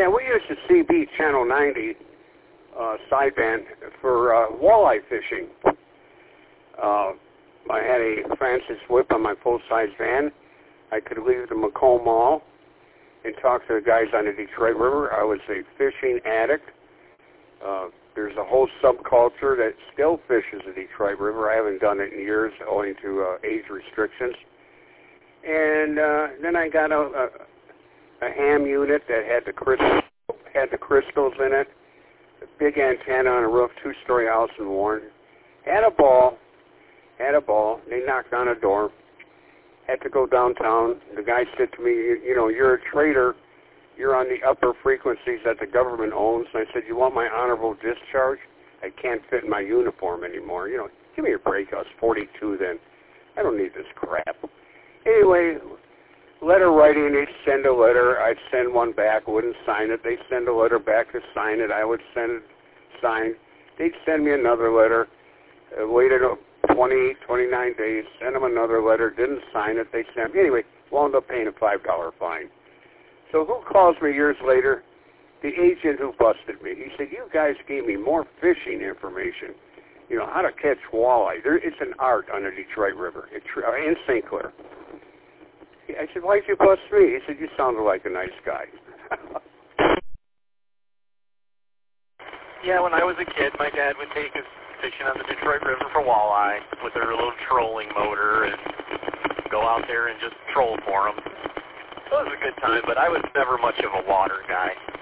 Yeah, we used to CB Channel 90 sideband for walleye fishing. I had a Francis whip on my full-size van. I could leave the Macomb Mall and talk to the guys on the Detroit River. I was a fishing addict. There's a whole subculture that still fishes the Detroit River. I haven't done it in years owing to age restrictions. And then I got a ham unit that had the crystals in it, a big antenna on a roof, 2-story house in Warren. Had a ball. They knocked on a door. Had to go downtown. The guy said to me, you know, you're a trader. You're on the upper frequencies that the government owns. And I said, you want my honorable discharge? I can't fit in my uniform anymore. You know, give me a break. I was 42 then. I don't need this crap. Anyway, letter writing, they'd send a letter. I'd send one back, wouldn't sign it. They'd send a letter back to sign it. I would send it signed. They'd send me another letter. Waited 20, 29 days, sent them another letter, didn't sign it. They sent me. Anyway, wound up paying a $5 fine. So who calls me years later? The agent who busted me. He said, you guys gave me more fishing information. You know, how to catch walleye. It's an art on the Detroit River in St. Clair. I said, why'd you bust me? He said, you sounded like a nice guy. Yeah, when I was a kid, my dad would take us fishing on the Detroit River for walleye with their little trolling motor and go out there and just troll for them. So it was a good time, but I was never much of a water guy.